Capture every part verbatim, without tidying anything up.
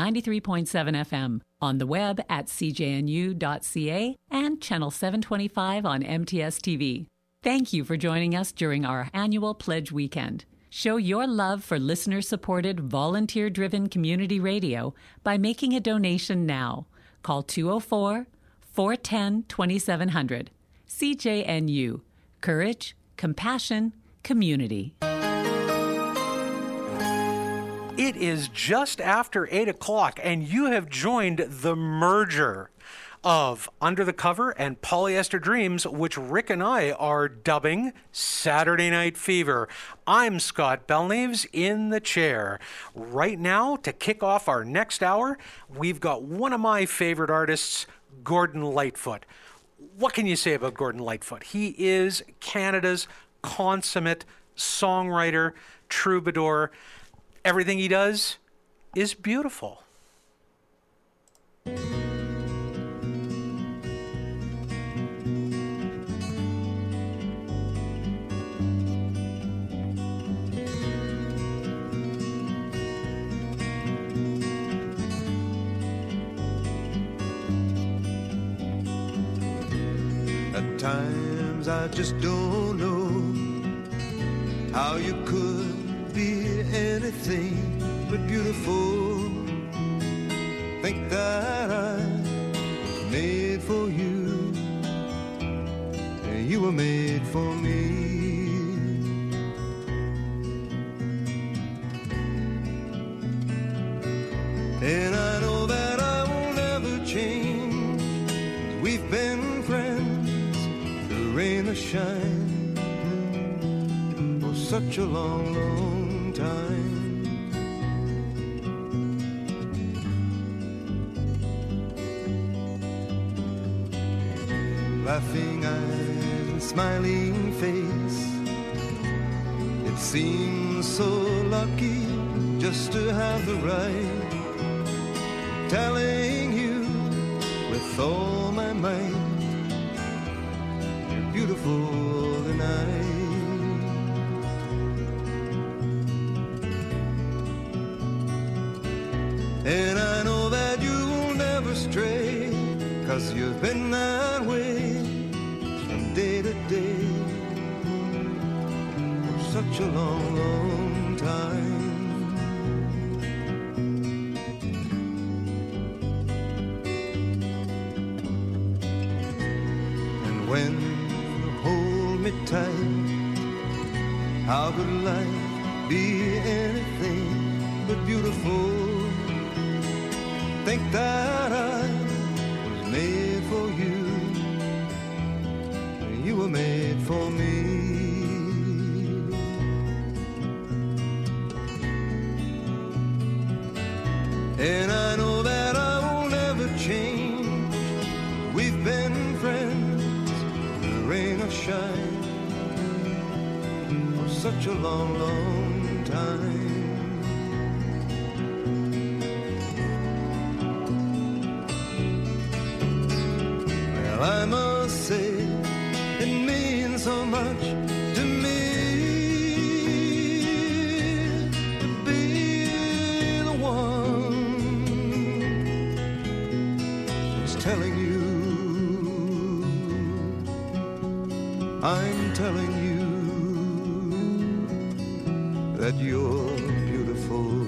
ninety-three point seven F M, on the web at c j n u dot c a and channel seven twenty-five on M T S T V. Thank you for joining us during our annual Pledge Weekend. Show your love for listener-supported, volunteer-driven community radio by making a donation now. Call two oh four, four one zero, two seven zero zero. C J N U. Courage, compassion, community. It is just after eight o'clock, and you have joined the merger of Under the Cover and Polyester Dreams, which Rick and I are dubbing Saturday Night Fever. I'm Scott Belknaves in the chair. Right now, to kick off our next hour, we've got one of my favorite artists, Gordon Lightfoot. What can you say about Gordon Lightfoot? He is Canada's consummate songwriter, troubadour. Everything he does is beautiful. At times I just don't know how you could be anything but beautiful. Think that I was made for you, and you were made for me. And I know that I will never change. We've been friends, through rain or shine, for such a long, long time. Laughing eyes and smiling face, it seems so lucky just to have the right, telling you with all my might, you're beautiful tonight. And I know that you will never stray, 'cause you've been that way from day to day, for such a long, long time. And when you hold me tight, how could life be anything but beautiful? Think that I was made for you, and you were made for me. And I know that I will never change. We've been friends, rain or shine, for such a long, long time. I must say, it means so much to me to be the one who's telling you, I'm telling you that you're beautiful.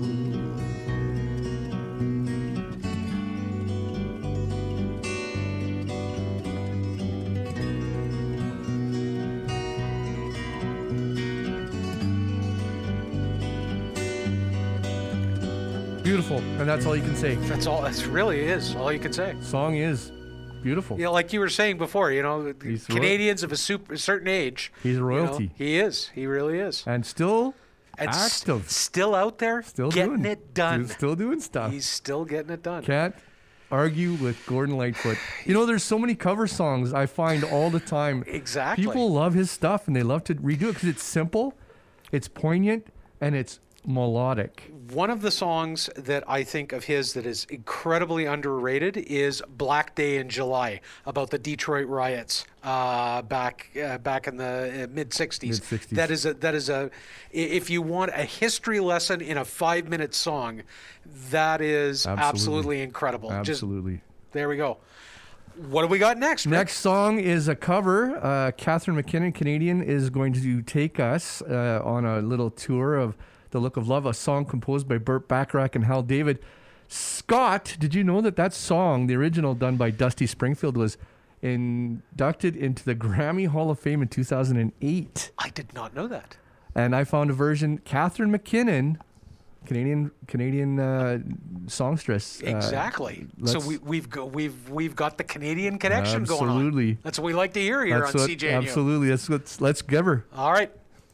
Beautiful, and that's all you can say. That's all. That really is all you can say. Song is beautiful. Yeah, like you were saying before, you know, He's Canadians roy- of a, super, a certain age. He's a royalty. You know, he is. He really is. And still and active. S- still out there, still getting doing, it done. Still doing stuff. He's still getting it done. Can't argue with Gordon Lightfoot. You know, there's so many cover songs I find all the time. Exactly. People love his stuff, and they love to redo it because it's simple, it's poignant, and it's melodic. one of the songs that I think of his that is incredibly underrated is Black Day in July, about the Detroit riots uh, back uh, back in the uh, mid sixties. Mid-sixties. That is a that is a if you want a history lesson in a five minute song, that is absolutely, absolutely incredible. Absolutely. Just, there we go. What do we got next, Rick? Next song is a cover. Uh, Catherine McKinnon, Canadian, is going to take us uh, on a little tour of The Look of Love, a song composed by Burt Bacharach and Hal David. Scott, did you know that that song, the original done by Dusty Springfield, was inducted into the Grammy Hall of Fame in two thousand eight? I did not know that. And I found a version, Catherine McKinnon, Canadian Canadian uh, songstress. Uh, exactly. So we, we've got we've we've got the Canadian connection absolutely. going on. Absolutely. That's what we like to hear here That's on what, C J N U. Absolutely. Let's let's let's give her. All right.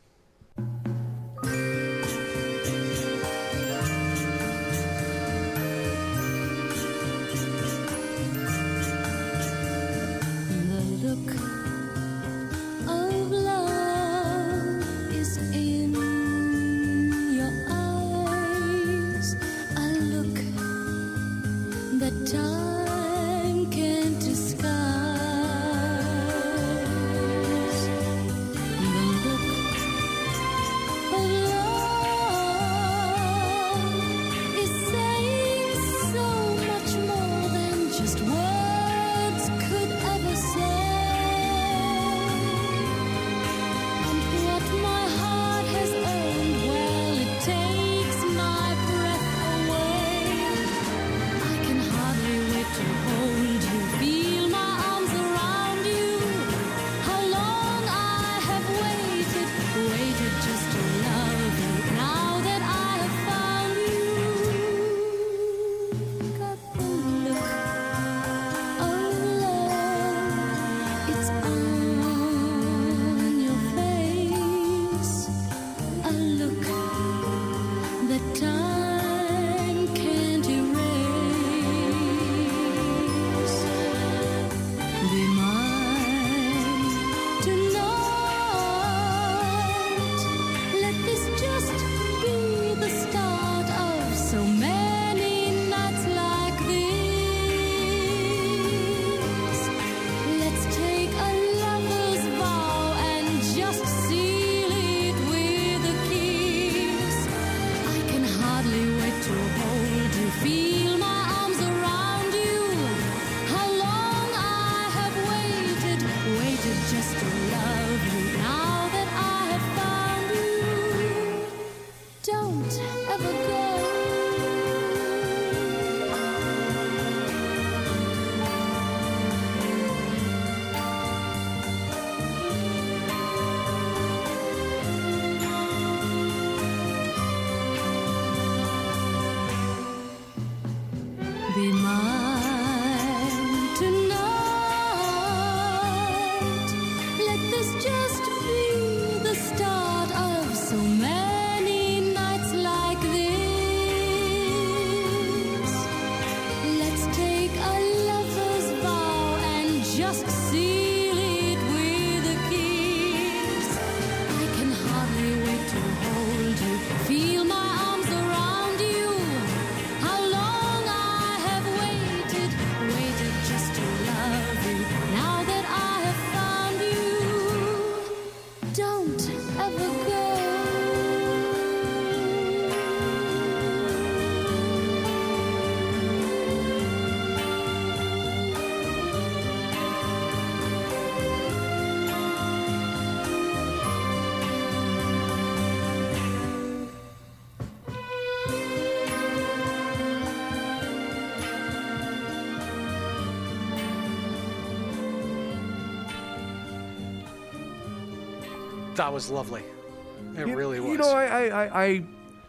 That was lovely. It you, really was. You know, I, I, I,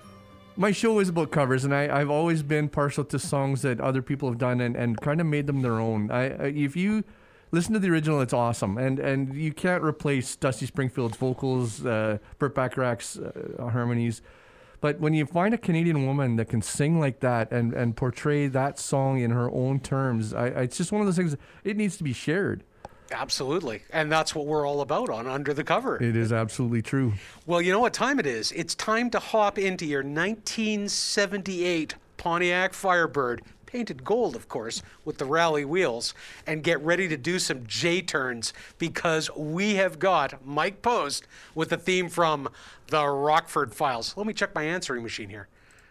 my show is about covers, and I, I've always been partial to songs that other people have done and, and kind of made them their own. I, I, if you listen to the original, it's awesome, and and you can't replace Dusty Springfield's vocals, uh, Burt Bacharach's uh, harmonies. But when you find a Canadian woman that can sing like that and, and portray that song in her own terms, I, I, it's just one of those things. It needs to be shared. Absolutely. And that's what we're all about on Under the Cover. It is absolutely true. Well, you know what time it is? It's time to hop into your nineteen seventy-eight Pontiac Firebird, painted gold, of course, with the rally wheels, and get ready to do some J-turns because we have got Mike Post with the theme from the Rockford Files. Let me check my answering machine here.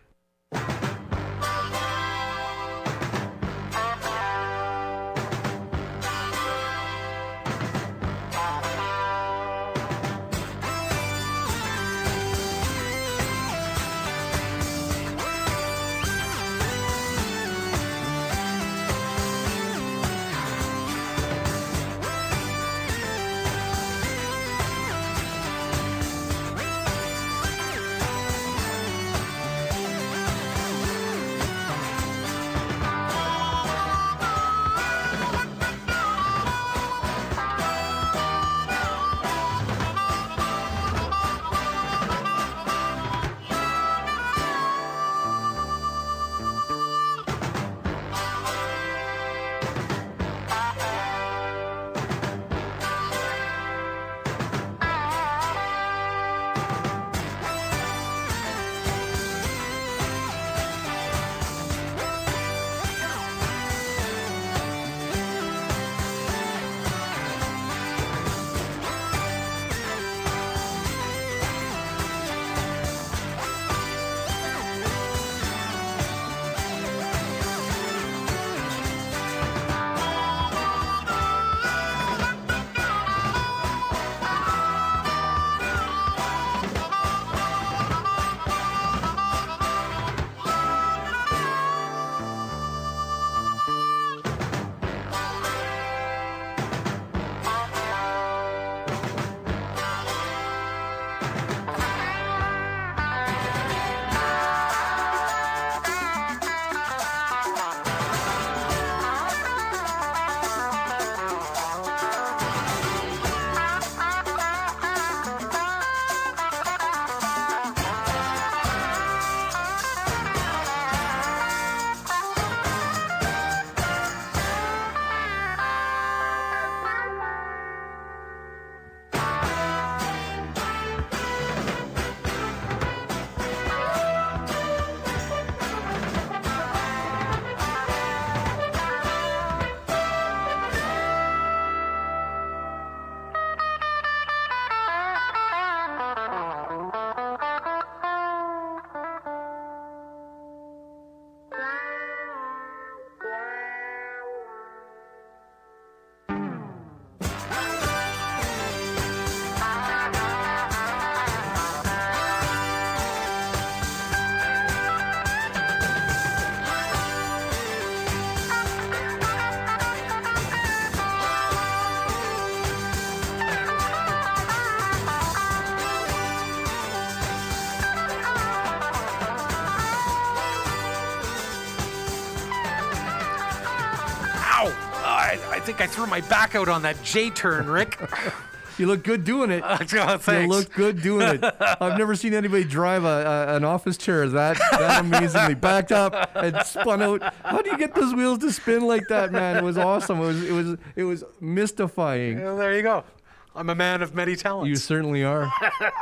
I think I threw my back out on that J-turn, Rick. You look good doing it. Uh, oh, thanks. You look good doing it. I've never seen anybody drive a, a, an office chair that, that amazingly. Backed up and spun out. How do you get those wheels to spin like that, man? It was awesome. It was it was it was mystifying. Well, there you go. I'm a man of many talents. You certainly are.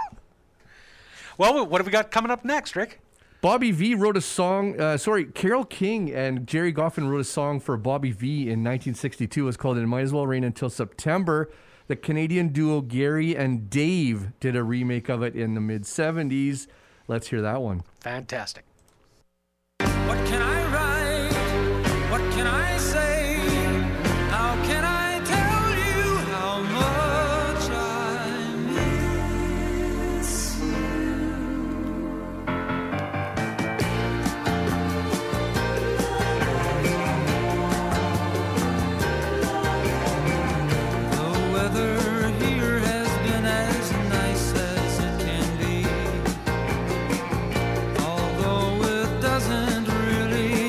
Well, what have we got coming up next, Rick? Bobby V wrote a song, uh, sorry, Carole King and Jerry Goffin wrote a song for Bobby V in nineteen sixty-two. It was called It Might As Well Rain Until September. The Canadian duo Gary and Dave did a remake of it in the mid-seventies. Let's hear that one. Fantastic. What can I write? What can I say? How can I tell you how much I miss you? The weather here has been as nice as it can be, although it doesn't really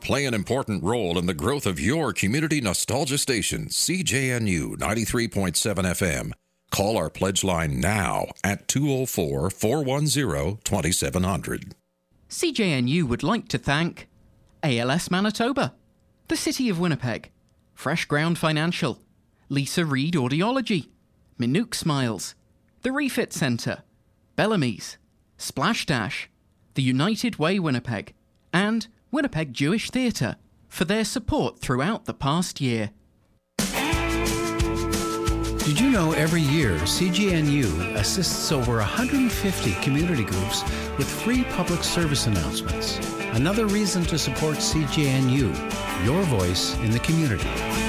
Play an important role in the growth of your community nostalgia station, C J N U ninety-three point seven F M. Call our pledge line now at two oh four, four one zero, two seven zero zero. C J N U would like to thank A L S Manitoba, the City of Winnipeg, Fresh Ground Financial, Lisa Reed Audiology, Minook Smiles, the Refit Centre, Bellamy's, Splash Dash, the United Way Winnipeg, and Winnipeg Jewish Theatre for their support throughout the past year. Did you know every year C G N U assists over one hundred fifty community groups with free public service announcements? Another reason to support C G N U, your voice in the community.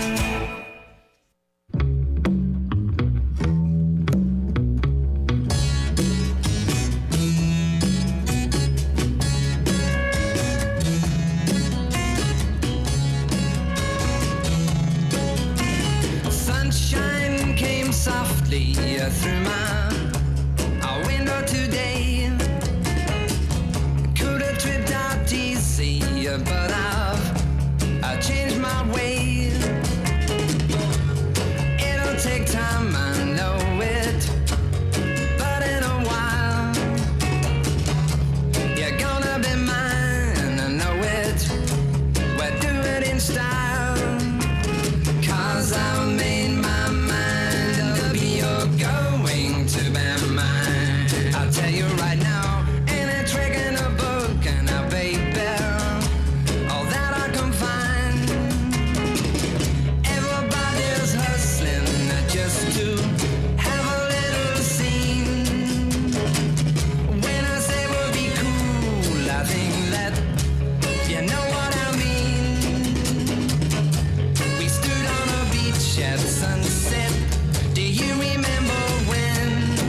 Sunshine came softly through my uh, window today. Could have tripped out easy, but I've I changed my way. It'll take time, I know it, but in a while you're gonna be mine, I know it. We'll do it in style, 'cause I've made my mind up, you're going to be mine. I'll tell you right now, ain't a trick in a book, and a baby, all that I can find. Everybody's hustling just to have a little scene. When I say we'll be cool, I think that you know what I mean. We stood on a beach at sunset. Do you remember when?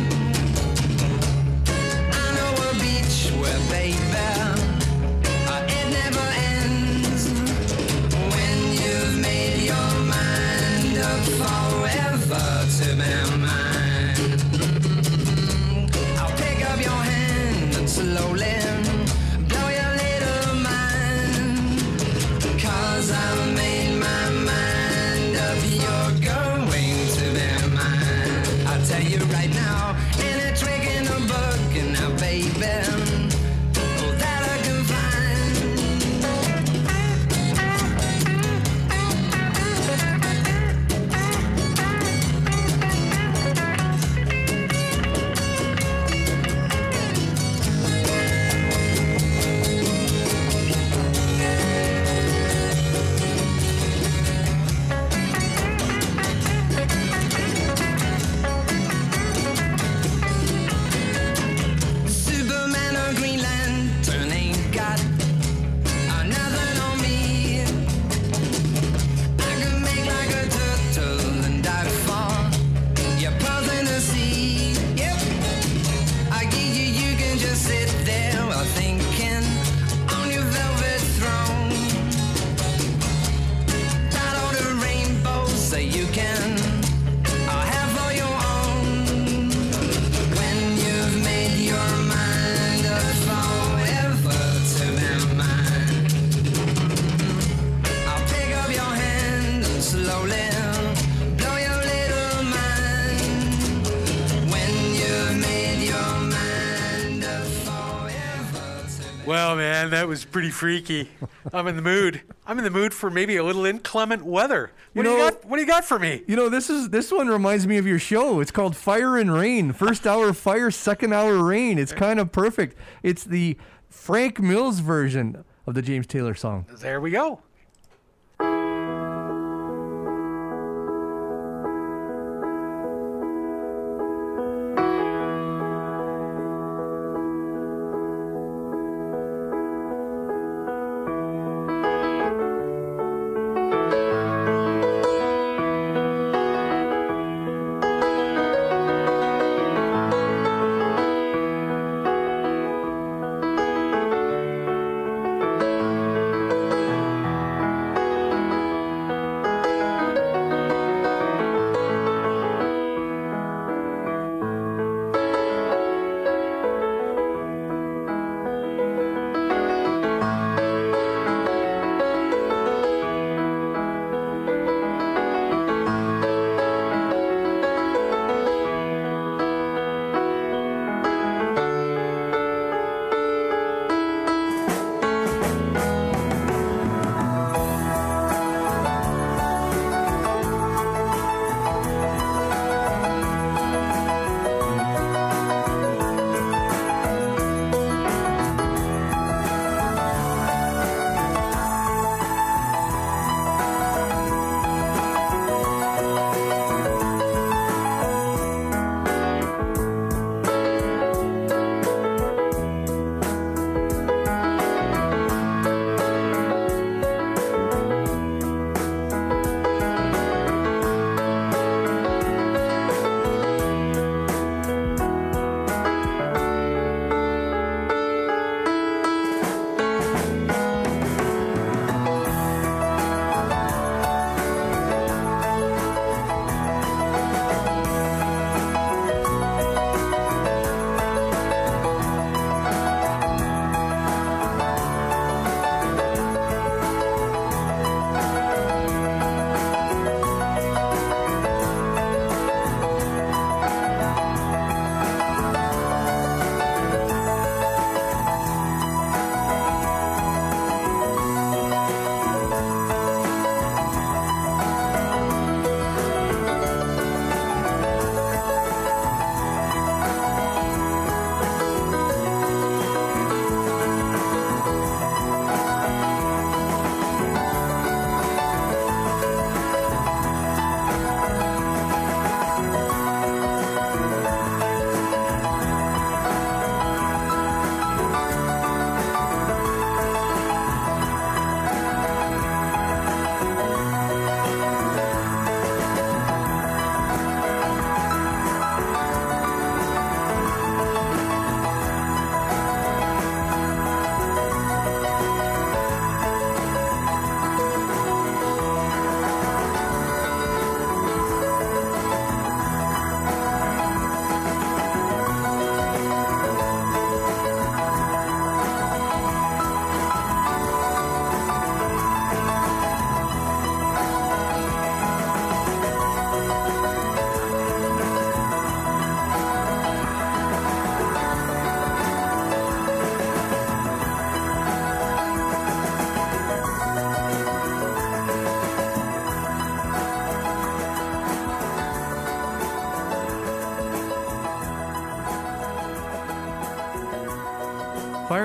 I know a beach where, baby, uh, it never ends. When you've made your mind up forever to be mine, I'll pick up your hand and slowly blow your little mind. 'Cause I've made my mind up, you're going to be mine. I'll tell you right now, ain't a trick in a book, and now, baby, all that I can find. Superman or Green Lantern ain't got uh, nothing on me. I can make like a turtle and dive far. Your pearls in the sea. Yep. I give you, you can just sit there while thinking on your velvet throne. That all the rainbows that you can uh, have for your own. When you've made your mind up forever to be mine, I'll pick up your hand and slowly blow your little mind. When you've made your mind up forever to be Well, man, that was pretty freaky. I'm in the mood. I'm in the mood for maybe a little inclement weather. What You do you know- got? What do you got for me? You know, this is this one reminds me of your show. It's called Fire and Rain. First hour fire, second hour rain. It's kind of perfect. It's the Frank Mills version of the James Taylor song. There we go.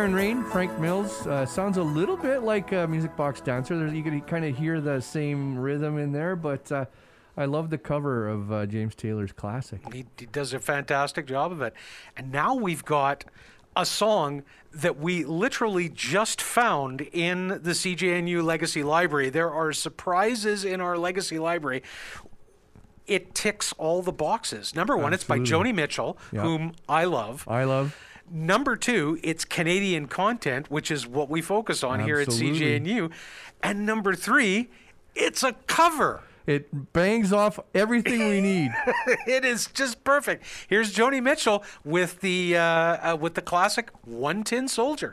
Pouring Rain, Frank Mills. Uh, sounds a little bit like a Music Box Dancer. There's, you can kind of hear the same rhythm in there, but uh, I love the cover of uh, James Taylor's classic. He, he does a fantastic job of it. And now we've got a song that we literally just found in the C J N U Legacy Library. There are surprises in our Legacy Library. It ticks all the boxes. Number one, Absolutely. It's by Joni Mitchell, yep. whom I love. I love. Number two, it's Canadian content, which is what we focus on Absolutely. Here at C J N U. And number three, it's a cover. It bangs off everything we need. It is just perfect. Here's Joni Mitchell with the uh, uh, with the classic One Tin Soldier.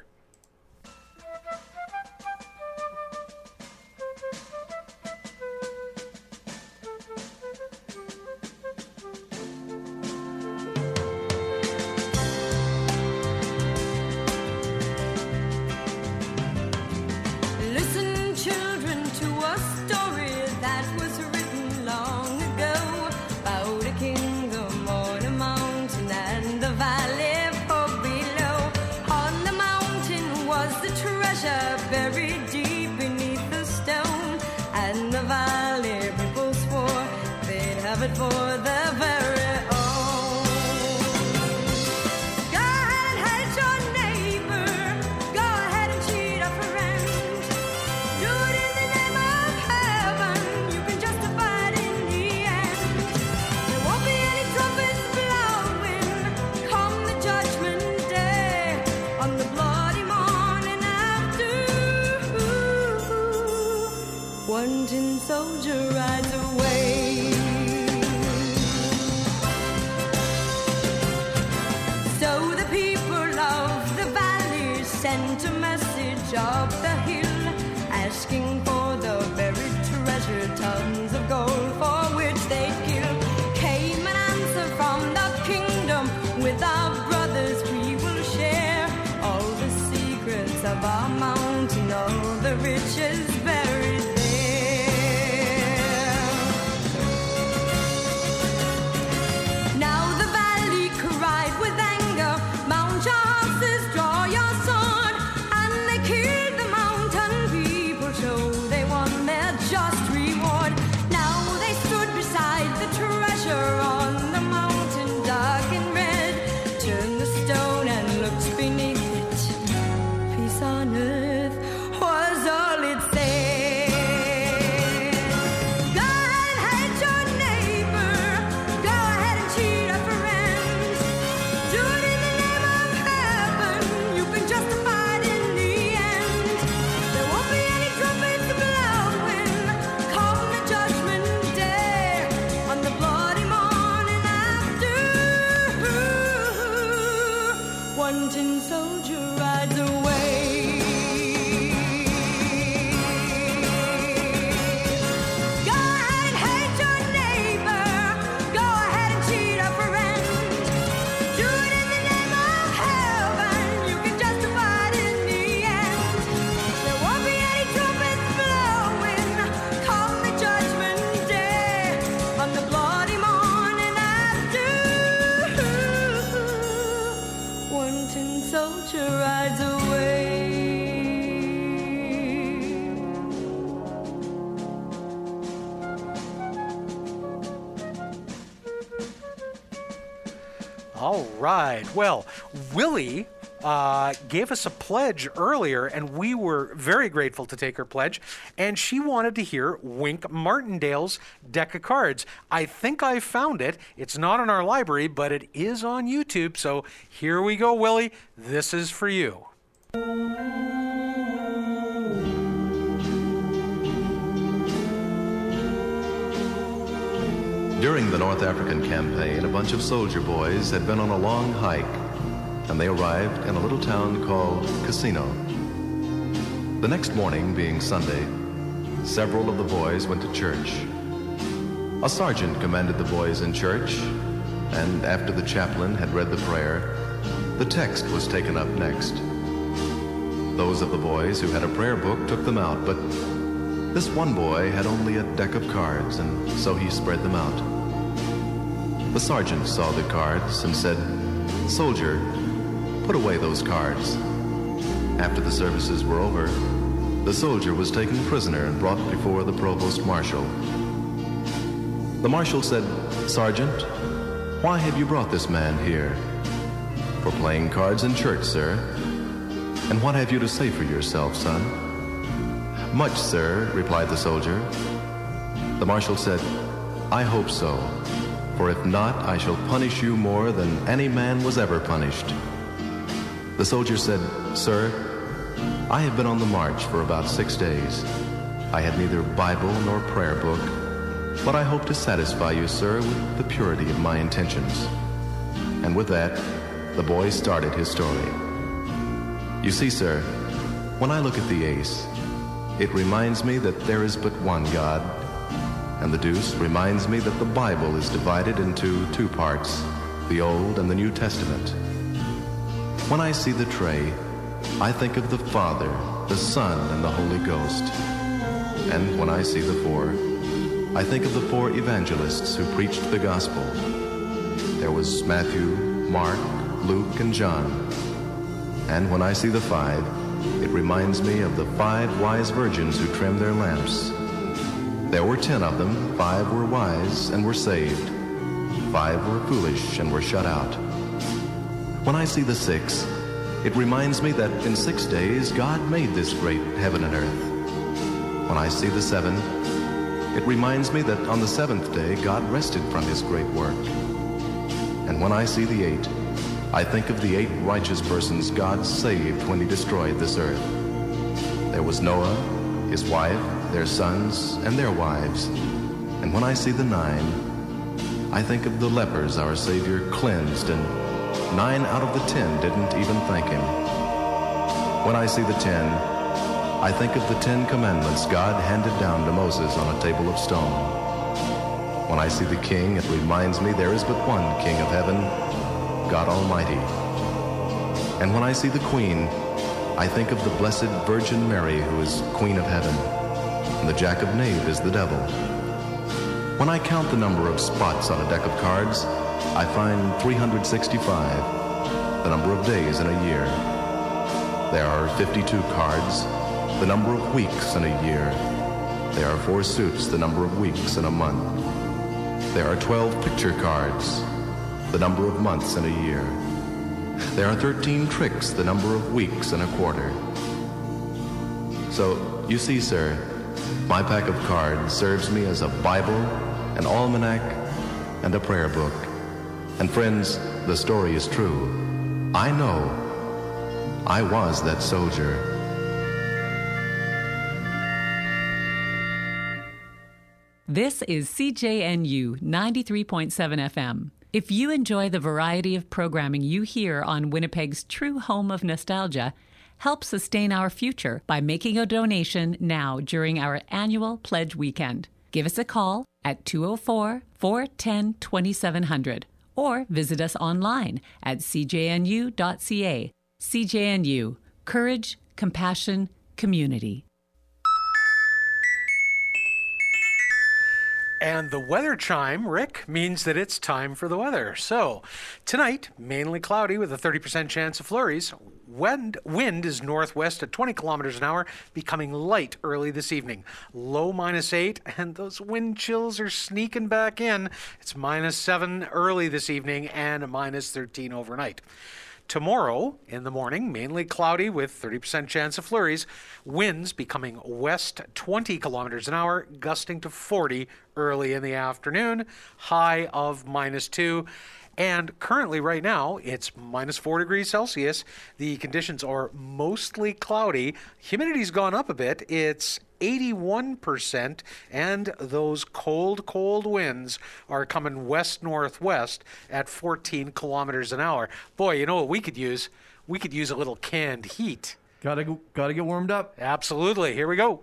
For the very own. Go ahead and hate your neighbor. Go ahead and cheat a friend. Do it in the name of heaven. You can justify it in the end. There won't be any trumpets blowing come the judgment day on the bloody morning after. One tin soldier rides away. Sent a message up the hill, asking for the buried treasure, tons of gold for which they'd kill. Came an answer from the kingdom, with our brothers we will share all the secrets of our mountain, all the riches buried there. Now the valley cried with anger, mount your horses, draw your All right. Well, Willie uh, gave us a pledge earlier, and we were very grateful to take her pledge. And she wanted to hear Wink Martindale's deck of cards. I think I found it. It's not in our library, but it is on YouTube. So here we go, Willie. This is for you. During the North African campaign, a bunch of soldier boys had been on a long hike, and they arrived in a little town called Cassino. The next morning, being Sunday, several of the boys went to church. A sergeant commanded the boys in church, and after the chaplain had read the prayer, the text was taken up next. Those of the boys who had a prayer book took them out, but this one boy had only a deck of cards, and so he spread them out. The sergeant saw the cards and said, "Soldier, put away those cards." After the services were over, the soldier was taken prisoner and brought before the provost marshal. The marshal said, "Sergeant, why have you brought this man here?" "For playing cards in church, sir." "And what have you to say for yourself, son?" "Much, sir," replied the soldier. The marshal said, "I hope so, for if not, I shall punish you more than any man was ever punished." The soldier said, "Sir, I have been on the march for about six days. I had neither Bible nor prayer book, but I hope to satisfy you, sir, with the purity of my intentions." And with that, the boy started his story. "You see, sir, when I look at the ace, it reminds me that there is but one God, and the deuce reminds me that the Bible is divided into two parts, the Old and the New Testament. When I see the tray, I think of the Father, the Son, and the Holy Ghost. And when I see the four, I think of the four evangelists who preached the gospel. There was Matthew, Mark, Luke, and John. And when I see the five, it reminds me of the five wise virgins who trimmed their lamps. There were ten of them. Five were wise and were saved. Five were foolish and were shut out. When I see the six, it reminds me that in six days God made this great heaven and earth. When I see the seven, it reminds me that on the seventh day God rested from his great work. And when I see the eight, I think of the eight righteous persons God saved when he destroyed this earth. There was Noah, his wife, their sons, and their wives. And when I see the nine, I think of the lepers our Savior cleansed, and nine out of the ten didn't even thank him. When I see the ten, I think of the Ten Commandments God handed down to Moses on a table of stone. When I see the King, it reminds me there is but one King of heaven, God Almighty. And when I see the Queen, I think of the Blessed Virgin Mary, who is Queen of Heaven, and the Jack of Knave is the devil. When I count the number of spots on a deck of cards, I find three hundred sixty-five, the number of days in a year. There are fifty-two cards, the number of weeks in a year. There are four suits, the number of weeks in a month. There are twelve picture cards, the number of months in a year. There are thirteen tricks, the number of weeks in a quarter. So, you see, sir, my pack of cards serves me as a Bible, an almanac, and a prayer book. And friends, the story is true. I know. I was that soldier. This is C J N U ninety-three point seven F M. If you enjoy the variety of programming you hear on Winnipeg's true home of nostalgia, help sustain our future by making a donation now during our annual Pledge Weekend. Give us a call at two oh four, four one zero, two seven zero zero or visit us online at c j n u dot c a. C J N U, Courage, Compassion, Community. And the weather chime, Rick, means that it's time for the weather. So, tonight, mainly cloudy with a thirty percent chance of flurries. Wind, wind is northwest at twenty kilometers an hour, becoming light early this evening. Low minus eight, and those wind chills are sneaking back in. It's minus seven early this evening and a minus thirteen overnight. Tomorrow, in the morning, mainly cloudy with thirty percent chance of flurries. Winds becoming west twenty kilometers an hour, gusting to forty early in the afternoon. High of minus two. And currently, right now, it's minus four degrees Celsius. The conditions are mostly cloudy. Humidity's gone up a bit. It's eighty-one percent, and those cold, cold winds are coming west-northwest at fourteen kilometers an hour. Boy, you know what we could use? We could use a little canned heat. Gotta go, gotta get warmed up. Absolutely. Here we go.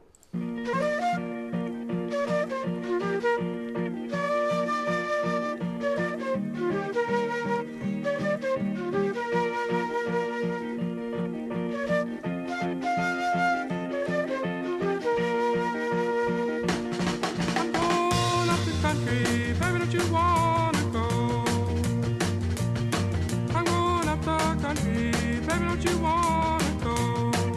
You wanna go?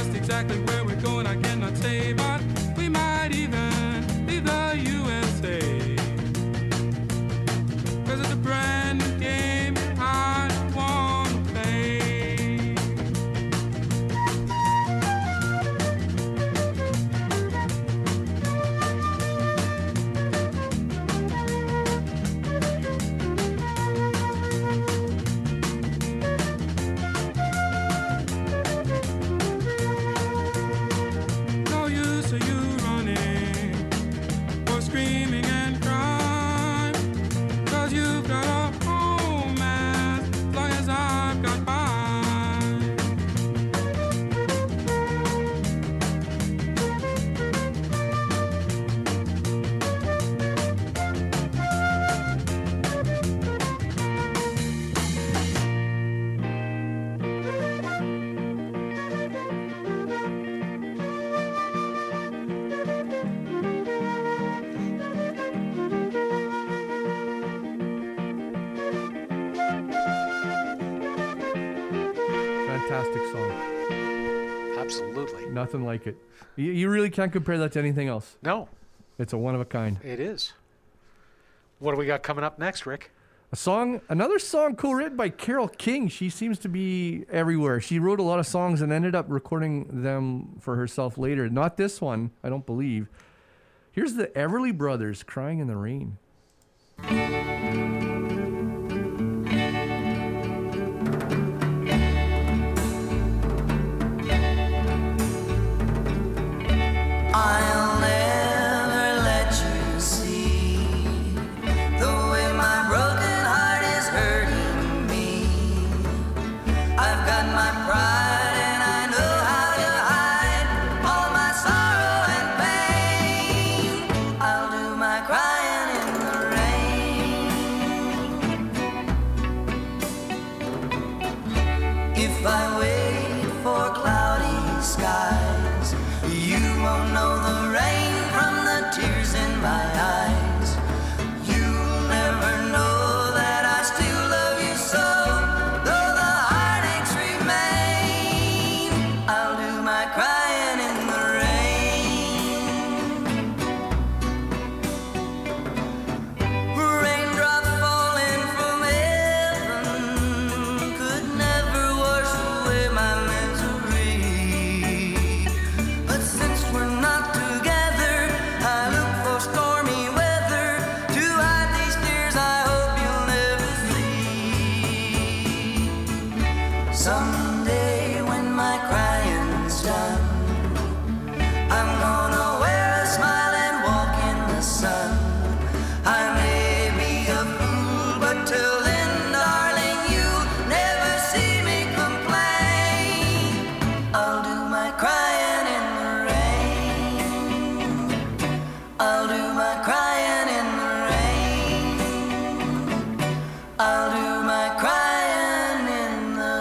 Just exactly where we're going, I cannot say, but we might even leave the U S A. Cause it's a brand new game I wanna play. No use of you running or screaming and crying, cause you've got a home as long as I've got mine. Fantastic song. Absolutely. Nothing like it. You, you really can't compare that to anything else. No, It's a one of a kind. it is. What do we got coming up next, Rick? A song, another song co-written by Carole King. She seems to be everywhere. She wrote a lot of songs and ended up recording them for herself later. Not this one, I don't believe. Here's the Everly Brothers, Crying in the Rain. I'll never let you see the way my broken heart is hurting me. I've got my pride and I know how to hide all my sorrow and pain. I'll do my crying in the rain. If I wait for cloudy skies, you won't know the rain from the tears in my eyes. You'll never know that I still love you so, though the heartaches remain. I'll do my crying in the rain. Raindrop falling from heaven could never wash away my misery. But since we're not together, I look for stormy weather to hide these tears I hope you'll never see. Someday when my crying's done, I'm gonna wear a smile and walk in the sun. I may be a fool, but till then, darling, you'll never see me complain. I'll do my crying in the rain. I'll do my crying in the rain. I'll do my crying in the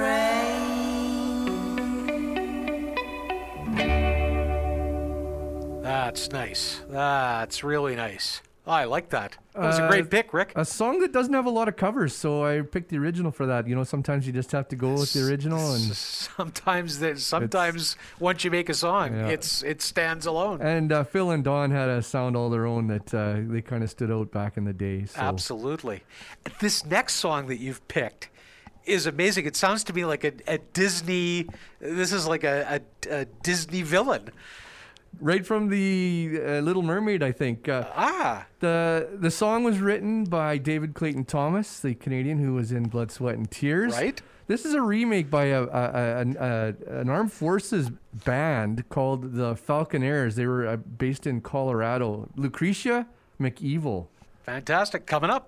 rain. That's nice. That's really nice. Oh, I like that. That was a great Uh, pick, Rick. A song that doesn't have a lot of covers, so I picked the original for that. You know, sometimes you just have to go with the original, and Sometimes, there's, sometimes once you make a song, Yeah. it's it stands alone. and uh, Phil and Don had a sound all their own that uh, they kind of stood out back in the day. So. Absolutely. This next song that you've picked is amazing. It sounds to me like a, a Disney. This is like a, a, a Disney villain. Right from the uh, Little Mermaid, I think. Uh, Ah, the The song was written by David Clayton Thomas, the Canadian who was in Blood, Sweat, and Tears. right? This is a remake by a, a, a, an, a an armed forces band called the Falconeers. They were uh, based in Colorado. Lucretia McEvil. Fantastic. Coming up.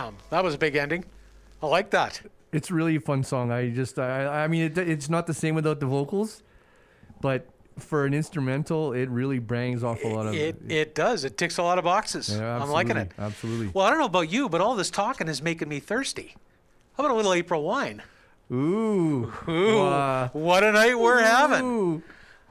Damn, that was a big ending. I like that. It's really a fun song. I just, I, I mean, it, it's not the same without the vocals, but for an instrumental, it really bangs off a lot of. It it does. It ticks a lot of boxes. Yeah, I'm liking it. Absolutely. Well, I don't know about you, but all this talking is making me thirsty. How about a little April wine? Ooh. Ooh. Wow. What a night we're Ooh. having.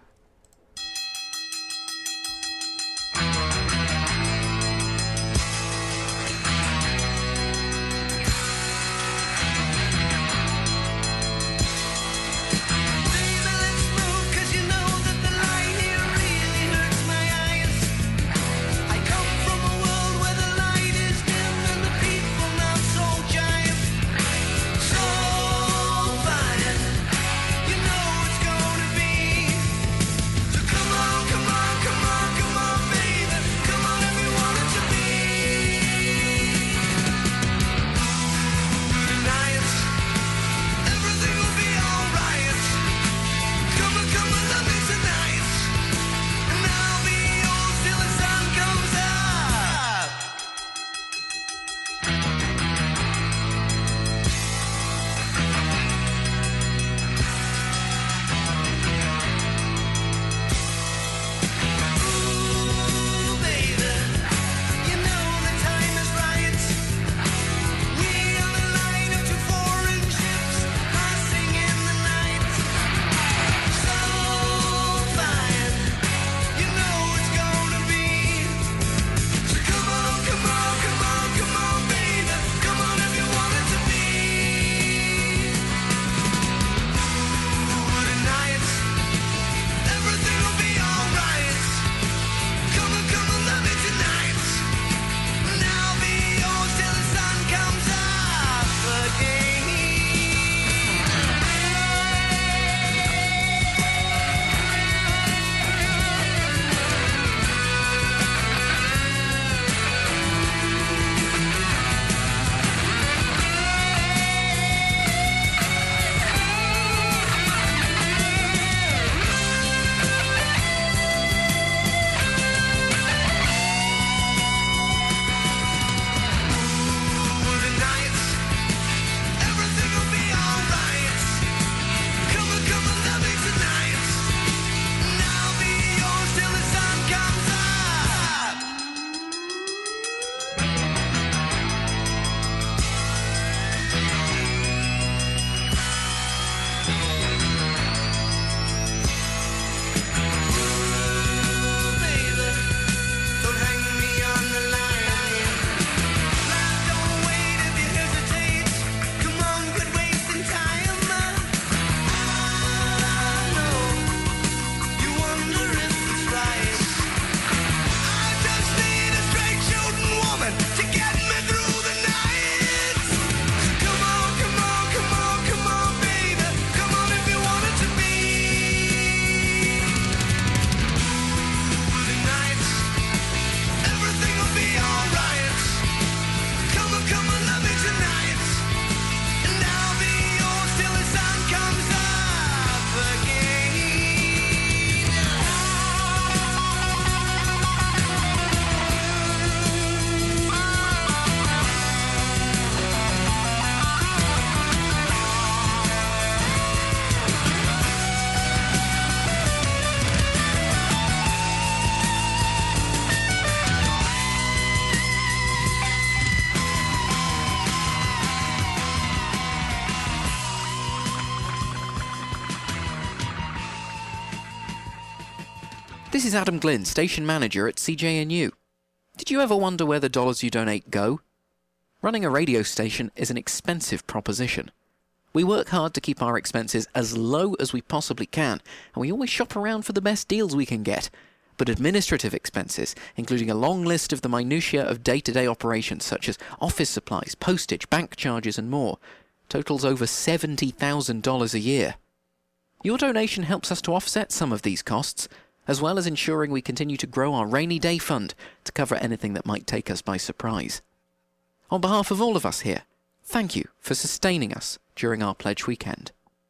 This is Adam Glynn, Station Manager at C J N U. Did you ever wonder where the dollars you donate go? Running a radio station is an expensive proposition. We work hard to keep our expenses as low as we possibly can, and we always shop around for the best deals we can get. But administrative expenses, including a long list of the minutiae of day-to-day operations such as office supplies, postage, bank charges and more, totals over seventy thousand dollars a year. Your donation helps us to offset some of these costs, as well as ensuring we continue to grow our rainy day fund to cover anything that might take us by surprise. On behalf of all of us here, thank you for sustaining us during our pledge weekend.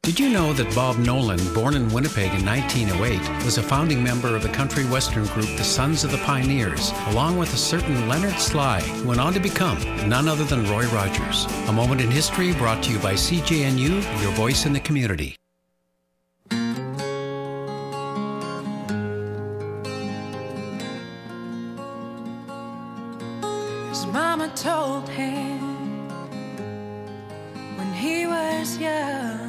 Did you know that Bob Nolan, born in Winnipeg in nineteen oh eight, was a founding member of the country western group the Sons of the Pioneers, along with a certain Leonard Sly, who went on to become none other than Roy Rogers? A moment in history brought to you by C J N U, your voice in the community. His mama told him when he was young,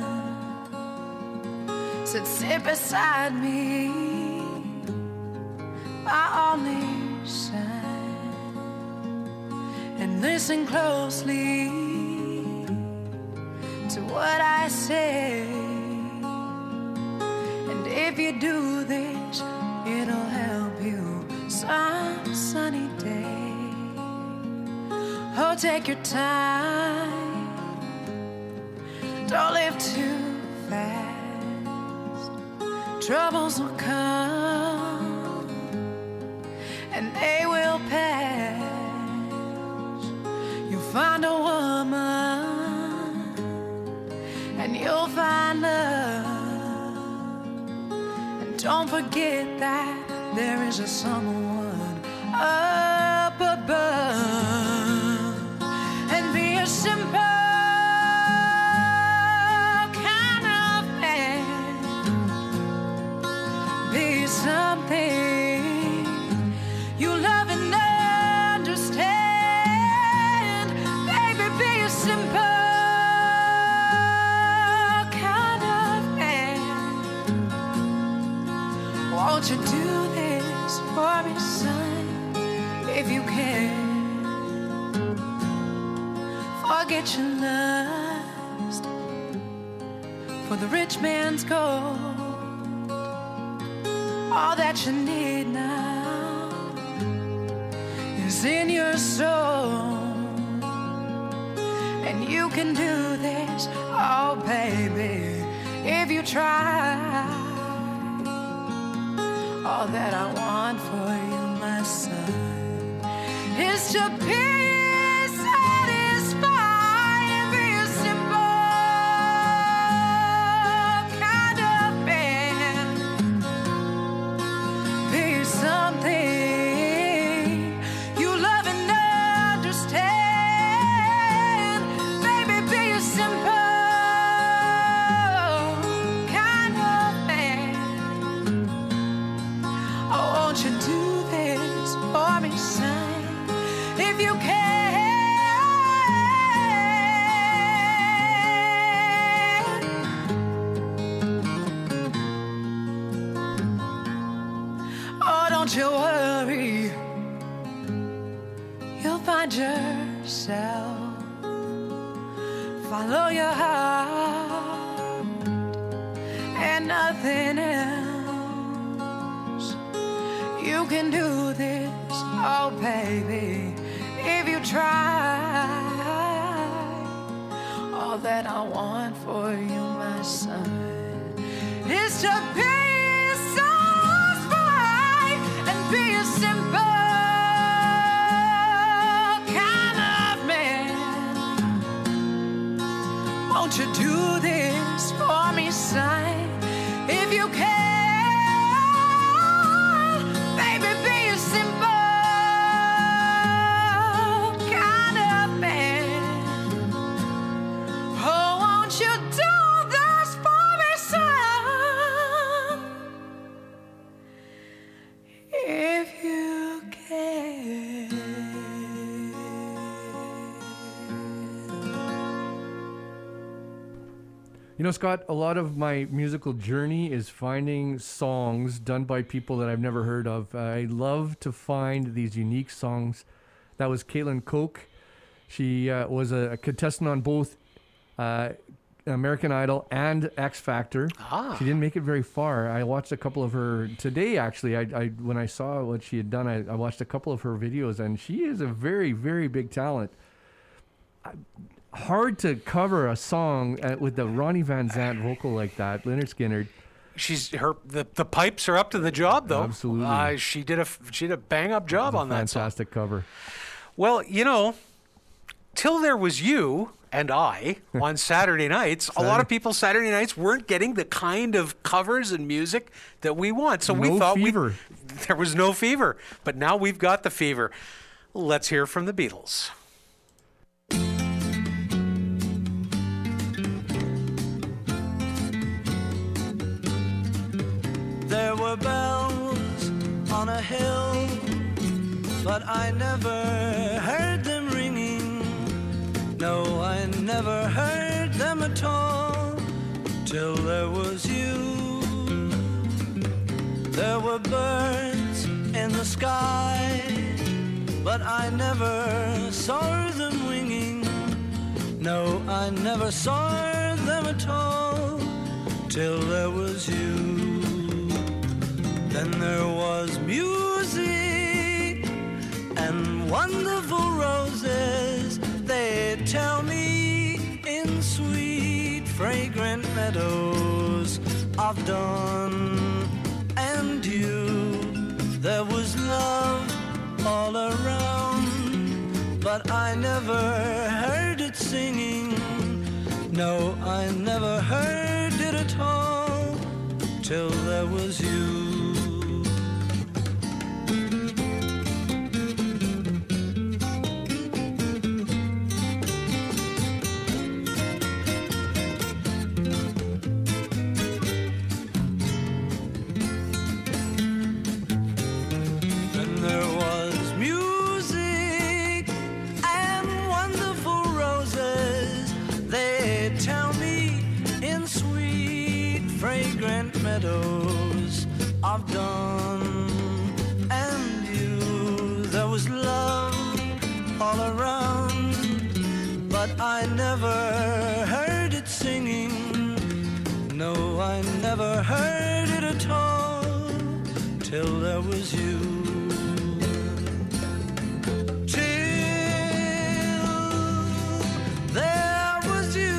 said, sit beside me, my only son, and listen closely to what I say. And if you do this, it'll help you some sunny day. Oh, take your time, don't live too fast. Troubles will come and they will pass. You'll find a woman and you'll find love. And don't forget that there is a someone up above. And be a simple something you love and understand. Baby, be a simple kind of man. Won't you do this for me, son, if you can? Forget your lust for the rich man's gold. All that you need now is in your soul. And you can do this, oh baby, if you try. All that I want for you, my son, is to be satisfied and be a simple kind of man. Be something you love and understand. Baby, be a simple kind of man. Oh, won't you do this for me, son, if you can? Oh, don't you worry, you'll find yourself. Follow your heart and nothing else. You can do this, oh baby, if you try. All that I want for you, my son, is to be be a simple kind of man. Won't you do this for me, son, if you can? Baby, be a simple kind of man. Oh, won't you do this for me, son, if you can? You know, Scott, a lot of my musical journey is finding songs done by people that I've never heard of. I love to find these unique songs. That was Caitlin Koch. She uh, was a contestant on both uh, American Idol and X Factor. Ah. She didn't make it very far. I watched a couple of her today. Actually, I, I when I saw what she had done, I, I watched a couple of her videos, and she is a very, very big talent. I, hard to cover a song uh, with the Ronnie Van Zant vocal like that, Lynyrd Skynyrd. She's her the, the pipes are up to the job though. Absolutely. Uh, she did a she did a bang up job on that song. Fantastic cover. Well, you know, Till There Was You and I on Saturday nights. A lot of people Saturday nights weren't getting the kind of covers and music that we want. So we No thought fever. we there was no fever. But now we've got the fever. Let's hear from the Beatles. There were bells on a hill, but I never heard them ringing. No, I never heard them at all, till there was you. There were birds in the sky, but I never saw them winging. No, I never saw them at all, till there was you. Then there was music and wonderful roses, they tell me, in sweet fragrant meadows of dawn and dew. There was love all around, but I never heard it singing. No, I never heard it at all, till there was you. Meadows of dawn and you. There was love all around, but I never heard it singing. No, I never heard it at all, till there was you. Till there was you.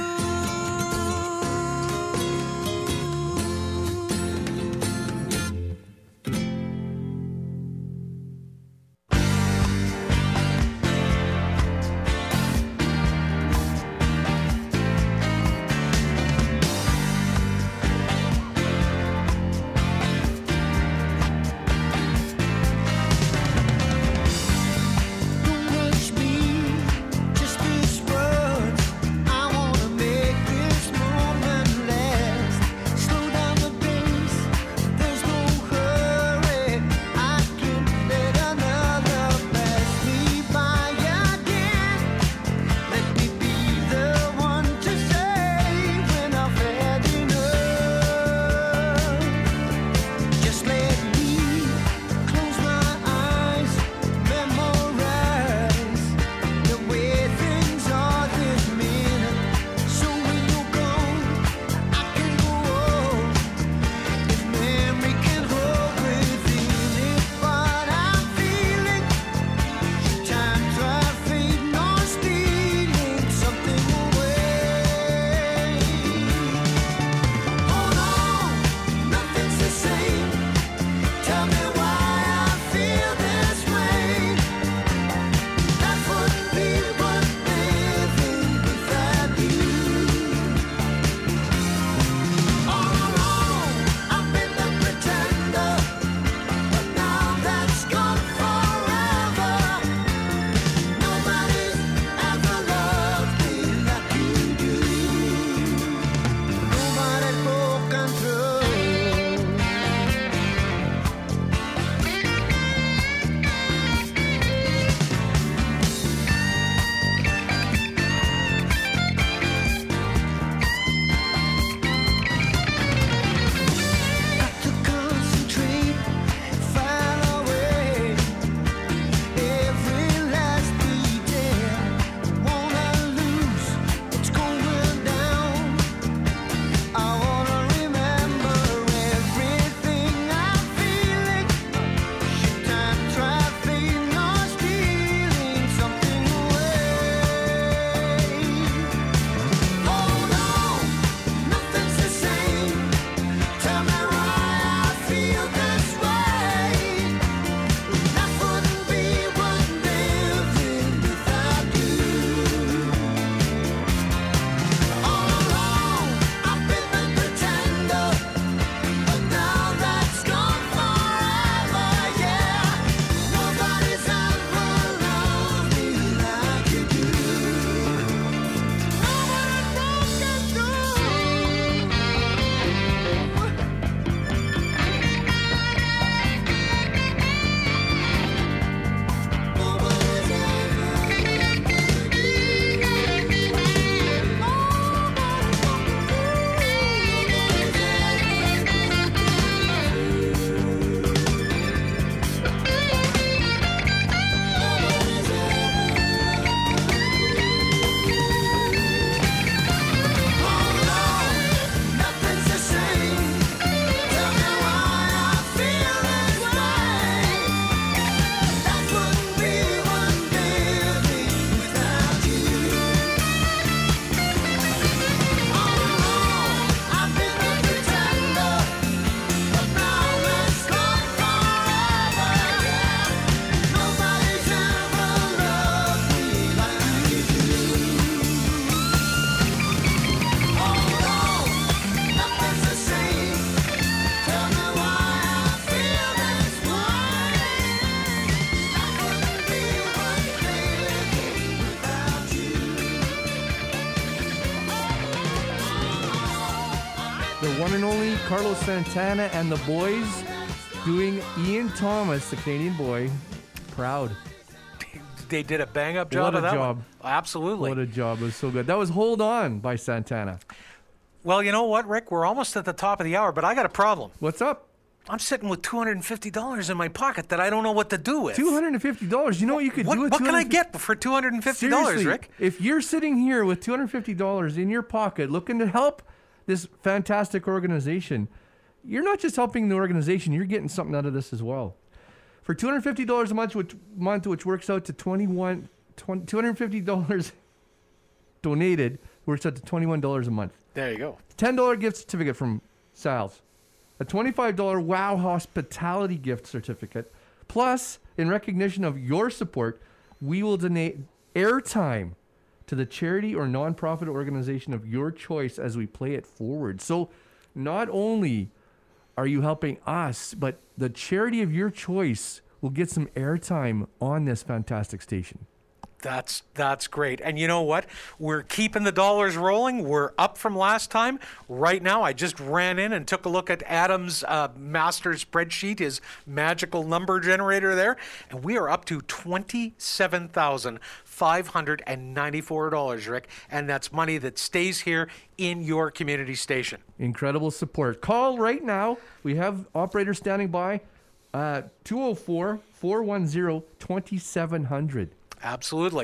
one and only Carlos Santana and the boys doing Ian Thomas, the Canadian boy, proud. They did a bang-up job What a of that job. one. Absolutely. What a job. It was so good. That was Hold On by Santana. Well, you know what, Rick? We're almost at the top of the hour, but I got a problem. What's up? I'm sitting with two hundred fifty dollars in my pocket that I don't know what to do with. two hundred fifty dollars. You know what you could What, do with what can I two hundred fifty get for two hundred fifty dollars, Seriously, Rick? if you're sitting here with two hundred fifty dollars in your pocket looking to help this fantastic organization, you're not just helping the organization, you're getting something out of this as well. For two hundred fifty dollars a month, which, month, which works out to twenty-one, twenty, two hundred fifty dollars donated, works out to twenty-one dollars a month. There you go. ten dollars gift certificate from Sal's. A twenty-five dollars Wow Hospitality gift certificate. Plus, in recognition of your support, we will donate airtime to the charity or nonprofit organization of your choice as we play it forward. So not only are you helping us, but the charity of your choice will get some airtime on this fantastic station. That's that's great. And you know what? We're keeping the dollars rolling. We're up from last time. Right now, I just ran in and took a look at Adam's uh, master spreadsheet, his magical number generator there, and we are up to twenty-seven thousand five hundred ninety-four dollars, Rick. And that's money that stays here in your community station. Incredible support. Call right now. We have operators standing by. Uh, two oh four, four one zero, two seven zero zero. Absolutely.